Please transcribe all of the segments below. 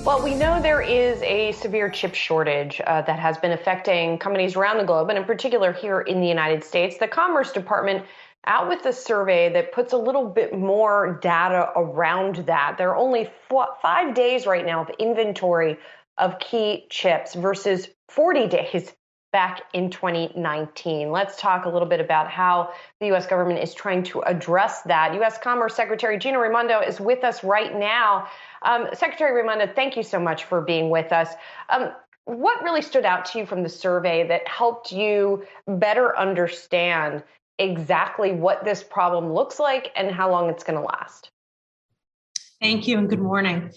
Well, we know there is a severe chip shortage that has been affecting companies around the globe, and in particular here in the United States. The Commerce Department out with a survey that puts a little bit more data around that. There are only 5 days right now of inventory of key chips versus 40 days back in 2019. Let's talk a little bit about how the U.S. government is trying to address that. U.S. Commerce Secretary Gina Raimondo is with us right now. Secretary Raimondo, thank you so much for being with us. What really stood out to you from the survey that helped you better understand exactly what this problem looks like and how long it's going to last? Thank you and good morning.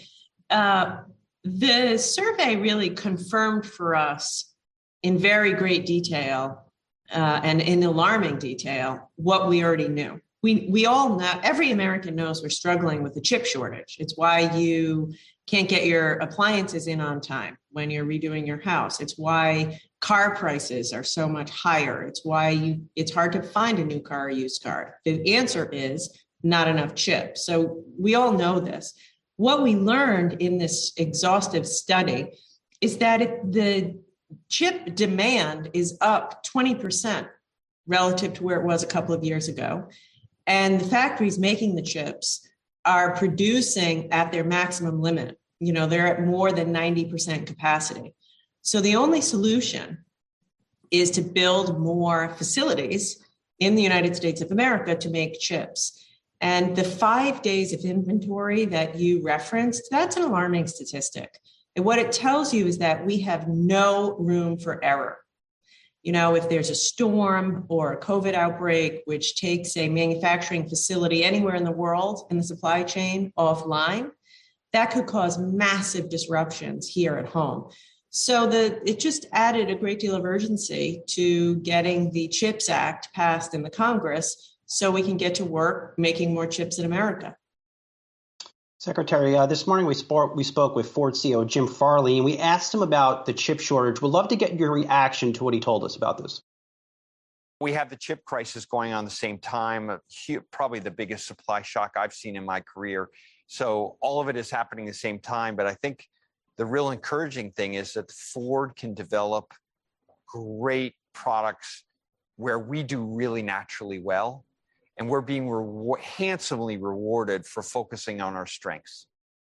The survey really confirmed for us in very great detail and in alarming detail what we already knew. We all know, every American knows we're struggling with the chip shortage. It's why you can't get your appliances in on time when you're redoing your house. It's why car prices are so much higher. It's why it's hard to find a new car or used car. The answer is not enough chips. So we all know this. What we learned in this exhaustive study is that the chip demand is up 20% relative to where it was a couple of years ago. And the factories making the chips are producing at their maximum limit. You know, they're at more than 90% capacity. So the only solution is to build more facilities in the United States of America to make chips. And the 5 days of inventory that you referenced, that's an alarming statistic. And what it tells you is that we have no room for error. You know, if there's a storm or a COVID outbreak, which takes a manufacturing facility anywhere in the world in the supply chain offline, that could cause massive disruptions here at home. So it just added a great deal of urgency to getting the CHIPS Act passed in the Congress so we can get to work making more chips in America. Secretary, this morning we spoke with Ford CEO Jim Farley, and we asked him about the chip shortage. We'd love to get your reaction to what he told us about this. We have the chip crisis going on at the same time, probably the biggest supply shock I've seen in my career. So all of it is happening at the same time. But I think the real encouraging thing is that Ford can develop great products where we do really naturally well. And we're being handsomely rewarded for focusing on our strengths.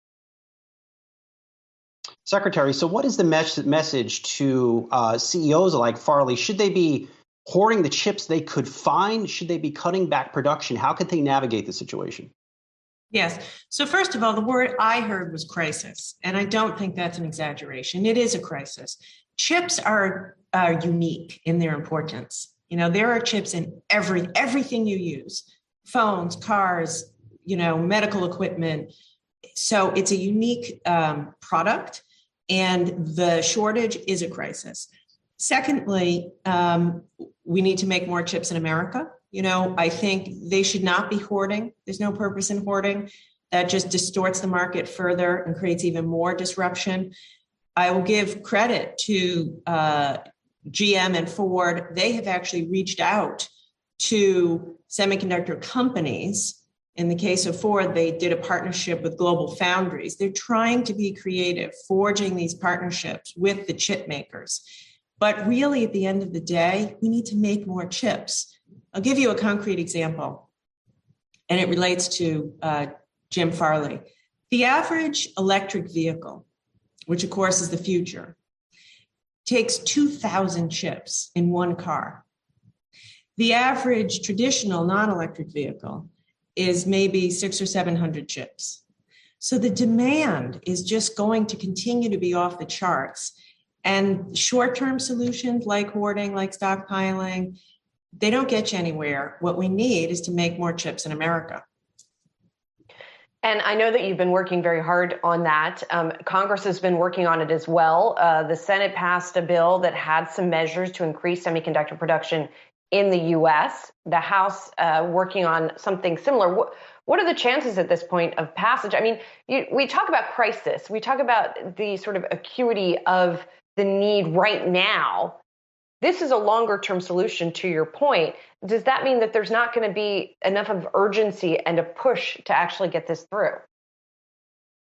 Secretary, so what is the message to CEOs like Farley? Should they be hoarding the chips they could find? Should they be cutting back production? How could they navigate the situation? Yes. So first of all, the word I heard was crisis. And I don't think that's an exaggeration. It is a crisis. Chips are unique in their importance. You know, there are chips in everything you use, phones, cars, you know, medical equipment. So it's a unique product, and the shortage is a crisis. Secondly, we need to make more chips in America. You know, I think they should not be hoarding. There's no purpose in hoarding. That just distorts the market further and creates even more disruption. I will give credit to GM and Ford. They have actually reached out to semiconductor companies. In the case of Ford, they did a partnership with Global Foundries. They're trying to be creative, forging these partnerships with the chip makers. But really, at the end of the day, we need to make more chips. I'll give you a concrete example, and it relates to Jim Farley. The average electric vehicle, which of course is the future, takes 2,000 chips in one car. The average traditional non-electric vehicle is maybe 600 or 700 chips. So the demand is just going to continue to be off the charts. And short-term solutions like hoarding, like stockpiling, they don't get you anywhere. What we need is to make more chips in America. And I know that you've been working very hard on that. Congress has been working on it as well. The Senate passed a bill that had some measures to increase semiconductor production in the U.S. The House working on something similar. What are the chances at this point of passage? I mean, we talk about crisis. We talk about the sort of acuity of the need right now. This is a longer term solution, to your point. Does that mean that there's not going to be enough of urgency and a push to actually get this through?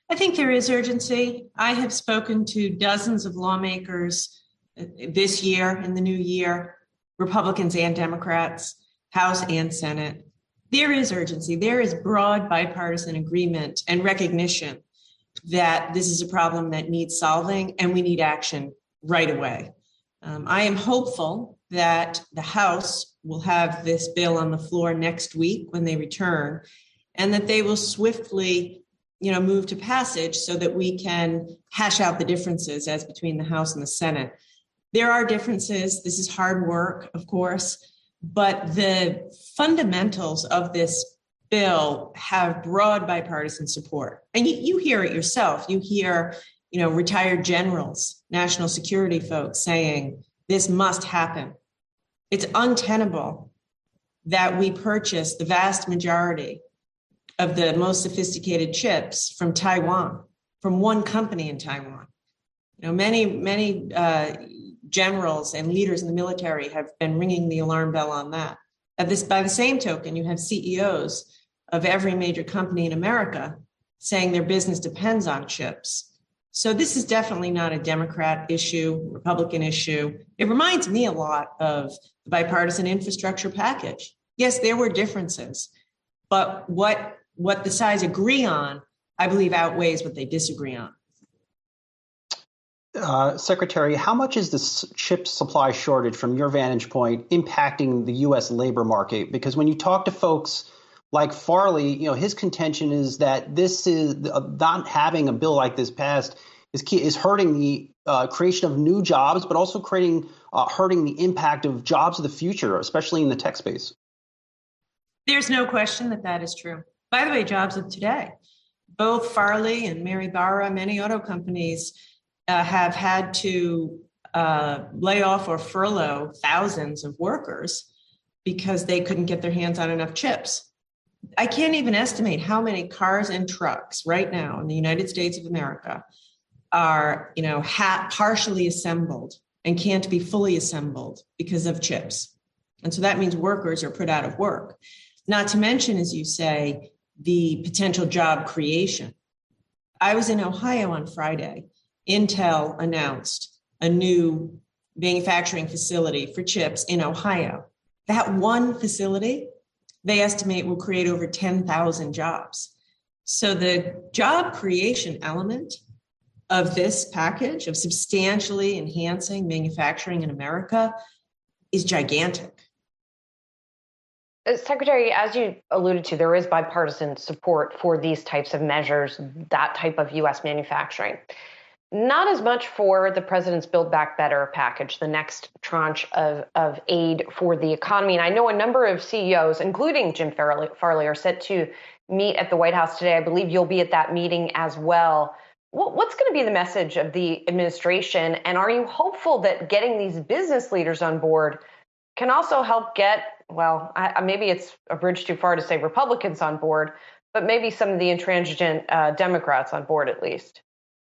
I think there is urgency. I have spoken to dozens of lawmakers this year, in the new year, Republicans and Democrats, House and Senate. There is urgency. There is broad bipartisan agreement and recognition that this is a problem that needs solving and we need action right away. I am hopeful that the House will have this bill on the floor next week when they return, and that they will swiftly move to passage so that we can hash out the differences as between the House and the Senate. There are differences. This is hard work, of course, but the fundamentals of this bill have broad bipartisan support. And you hear it yourself. You hear, retired generals, national security folks saying this must happen. It's untenable that we purchase the vast majority of the most sophisticated chips from Taiwan, from one company in Taiwan. Many generals and leaders in the military have been ringing the alarm bell on that. By the same token, you have CEOs of every major company in America saying their business depends on chips. So this is definitely not a Democrat issue, Republican issue. It reminds me a lot of the bipartisan infrastructure package. Yes, there were differences, but what the sides agree on, I believe, outweighs what they disagree on. Secretary, how much is the chip supply shortage, from your vantage point, impacting the U.S. labor market? Because when you talk to folks like Farley, his contention is that this is not having a bill like this passed is hurting the creation of new jobs, but also hurting the impact of jobs of the future, especially in the tech space. There's no question that is true. By the way, jobs of today, both Farley and Mary Barra, many auto companies have had to lay off or furlough thousands of workers because they couldn't get their hands on enough chips. I can't even estimate how many cars and trucks right now in the United States of America are, partially assembled and can't be fully assembled because of chips. And so that means workers are put out of work. Not to mention, as you say, the potential job creation. I was in Ohio on Friday. Intel announced a new manufacturing facility for chips in Ohio. That one facility, they estimate, will create over 10,000 jobs. So the job creation element of this package of substantially enhancing manufacturing in America is gigantic. Secretary, as you alluded to, there is bipartisan support for these types of measures, that type of U.S. manufacturing. Not as much for the president's Build Back Better package, the next tranche of aid for the economy. And I know a number of CEOs, including Jim Farley, are set to meet at the White House today. I believe you'll be at that meeting as well. What's going to be the message of the administration? And are you hopeful that getting these business leaders on board can also help get, maybe it's a bridge too far to say Republicans on board, but maybe some of the intransigent Democrats on board at least?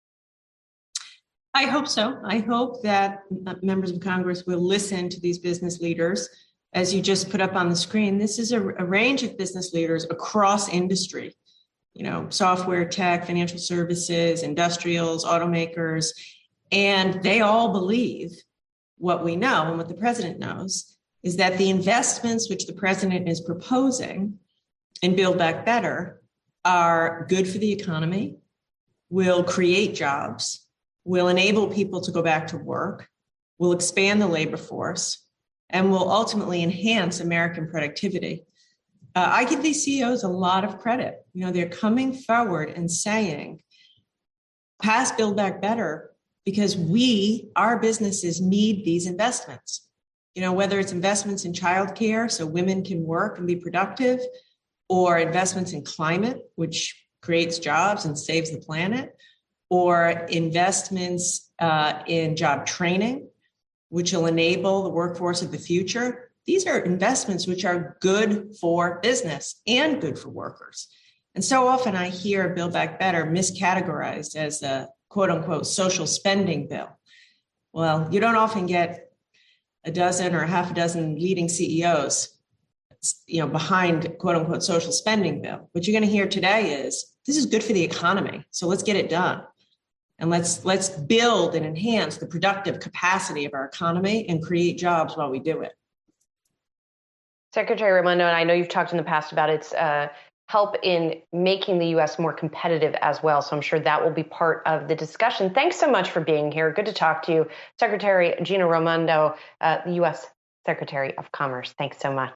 I hope so. I hope that members of Congress will listen to these business leaders. As you just put up on the screen, this is a range of business leaders across industry, software, tech, financial services, industrials, automakers, and they all believe what we know and what the president knows is that the investments which the president is proposing in Build Back Better are good for the economy, will create jobs, will enable people to go back to work, will expand the labor force, and will ultimately enhance American productivity. I give these CEOs a lot of credit. They're coming forward and saying, pass Build Back Better because our businesses need these investments. Whether it's investments in childcare so women can work and be productive, or investments in climate, which creates jobs and saves the planet, or investments in job training, which will enable the workforce of the future. These are investments which are good for business and good for workers. And so often I hear Build Back Better miscategorized as a quote unquote social spending bill. Well, you don't often get a dozen or half a dozen leading CEOs behind quote unquote social spending bill. What you're going to hear today is this is good for the economy. So let's get it done. And let's build and enhance the productive capacity of our economy and create jobs while we do it. Secretary Raimondo, and I know you've talked in the past about its help in making the U.S. more competitive as well. So I'm sure that will be part of the discussion. Thanks so much for being here. Good to talk to you. Secretary Gina Raimondo, the U.S. Secretary of Commerce. Thanks so much.